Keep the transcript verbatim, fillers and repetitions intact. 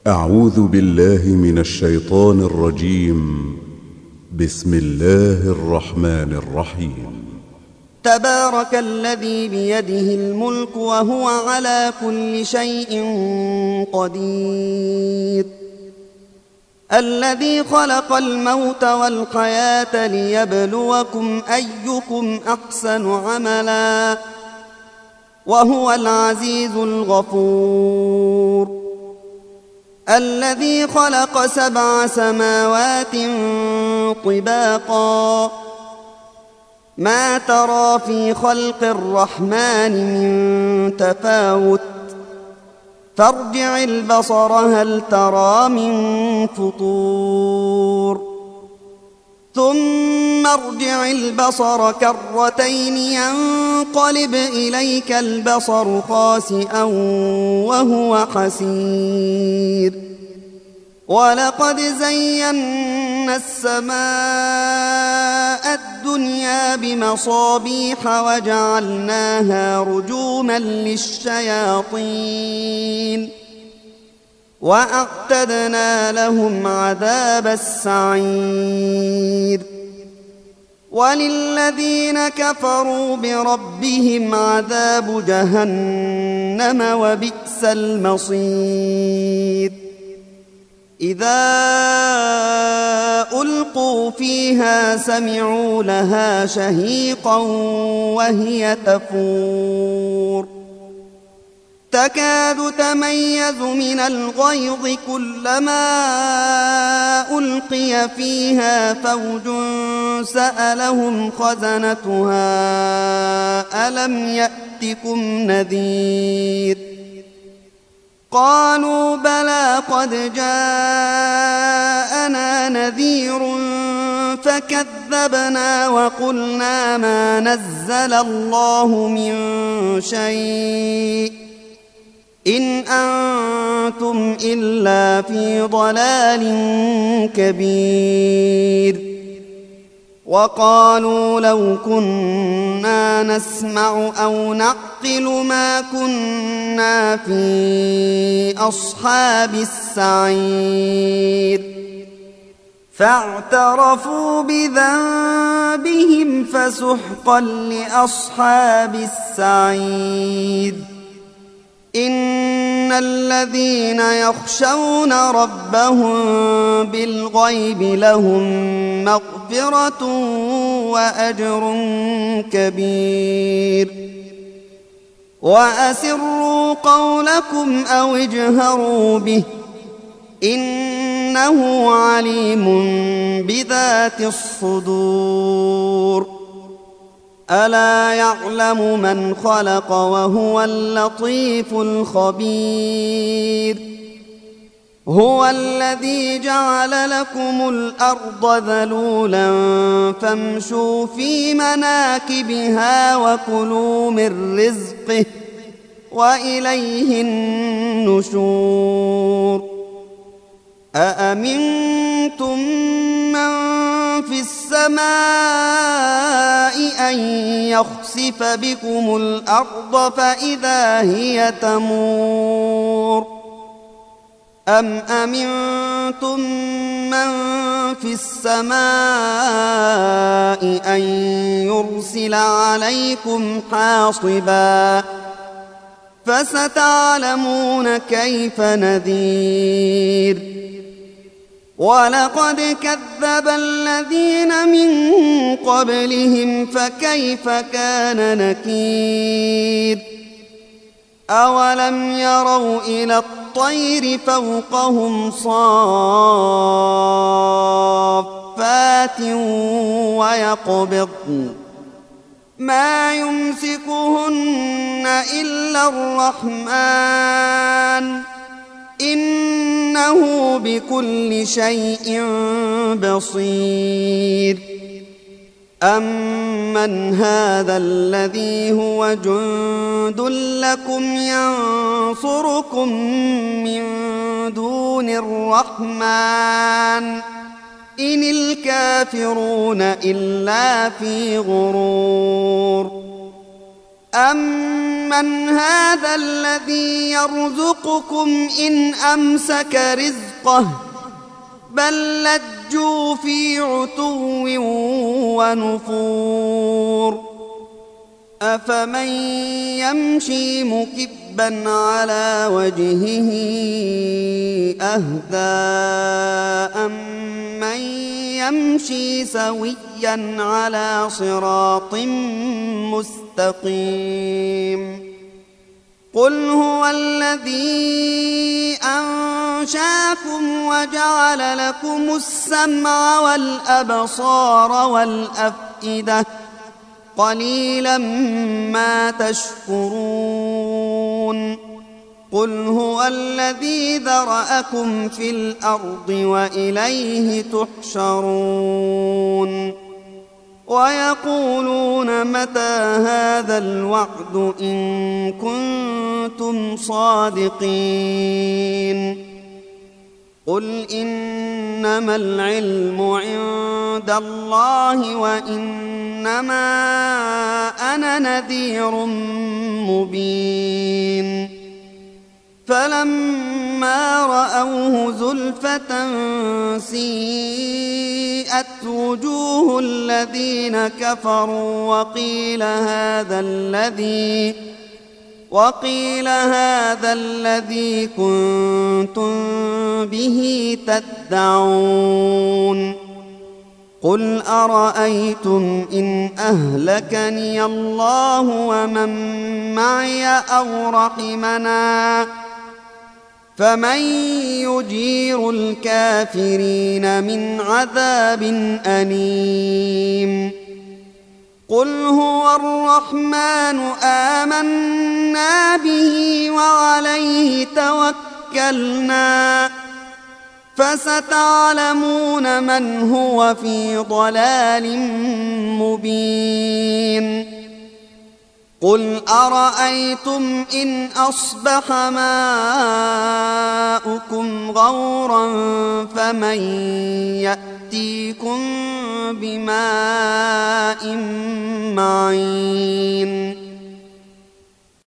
أعوذ بالله من الشيطان الرجيم. بسم الله الرحمن الرحيم. تبارك الذي بيده الملك وهو على كل شيء قدير، الذي خلق الموت والحياة ليبلوكم أيكم أحسن عملا، وهو العزيز الغفور، الذي خلق سبع سماوات طباقا، ما ترى في خلق الرحمن من تفاوت، فارجع البصر هل ترى من فطور، ثم ارجع البصر كرتين ينقلب إليك البصر خاسئا وهو حسير، ولقد زينا السماء الدنيا بمصابيح وجعلناها رجوما للشياطين، وأعتدنا لهم عذاب السعير، وللذين كفروا بربهم عذاب جهنم وبئس المصير. إذا ألقوا فيها سمعوا لها شهيقا وهي تفور، تكاد تميز من الغيظ كلما ألقي فيها فوج سألهم خزنتها ألم يأتكم نذير، قالوا بلى قد جاءنا نذير فكذبنا وقلنا ما نزل الله من شيء إن أنتم إلا في ضلال كبير، وقالوا لو كنا نسمع أو نعقل ما كنا في أصحاب السعير، فاعترفوا بذنبهم فسحقا لأصحاب السعير. إن الذين يخشون ربهم بالغيب لهم مغفرة وأجر كبير، وأسروا قولكم أو اجهروا به إنه عليم بذات الصدور. ألا يعلم من خلق وهو اللطيف الخبير. هو الذي جعل لكم الأرض ذلولا فامشوا في مناكبها وكلوا من رزقه وإليه النشور. أأمنتم من في السماء أن يخسف بكم الأرض فإذا هي تمور، أم أمنتم من في السماء أن يرسل عليكم حاصبا، فستعلمون كيف نذير. ولقد كذب الذين من قبلهم فكيف كان نكير. أولم يروا إلى الطير فوقهم صافات ويقبضن ما يمسكهن إلا الرحمن إنه بكل شيء بصير. أمن هذا الذي هو جند لكم ينصركم من دون الرحمن إن الكافرون إلا في غرور. أَمَّنْ هَذَا الَّذِي يَرْزُقُكُمْ إِنْ أَمْسَكَ رِزْقَهُ بَل لَّجُّوا فِي عُتُوٍّ وَنُفُورٍ أَفَمَن يَمْشِي مُكِبًّا عَلَى وَجْهِهِ أَهْدَىٰ أَمَّن يَمْشِي سَوِيًّا عَلَى صِرَاطٍ مُّسْتَقِيمٍ قُلْ هُوَ الَّذِي أَنشَأَكُمْ وَجَعَلَ لَكُمُ السَّمْعَ وَالْأَبْصَارَ وَالْأَفْئِدَةَ قَلِيلًا مَّا تَشْكُرُونَ قُلْ هُوَ الَّذِي ذَرَأَكُمْ فِي الْأَرْضِ وَإِلَيْهِ تُحْشَرُونَ وَيَقُولُونَ مَتَىٰ هَٰذَا الْوَعْدُ إِن كُنتُمْ صَادِقِينَ قُلْ إِنَّمَا الْعِلْمُ عِندَ اللَّهِ وَإِنَّمَا أَنَا نَذِيرٌ مُّبِينٌ فَلَمَّا رَأَوْهُ زُلْفَةً سِيئَتْ وُجُوهُ الَّذِينَ كَفَرُوا وَقِيلَ هَٰذَا الَّذِي وَقِيلَ هَٰذَا الَّذِي كُنتُم بِهِ تَدَّعُونَ قُلْ أَرَأَيْتُمْ إِنْ أَهْلَكَنِيَ اللَّهُ وَمَن مَّعِيَ أَوْ رَحِمَنَا فَمَن يُجِيرُ الْكَافِرِينَ مِنْ عَذَابٍ أَلِيمٍ قُلْ هُوَ الرَّحْمَٰنُ آمَنَّا بِهِ وَعَلَيْهِ تَوَكَّلْنَا فَسَتَعْلَمُونَ مَنْ هُوَ فِي ضَلَالٍ مُّبِينٍ قُلْ أَرَأَيْتُمْ إِنْ أَصْبَحَ مَاؤُكُمْ غَوْرًا فَمَن يَأْتِيكُم بِمَاءٍ مَّعِينٍ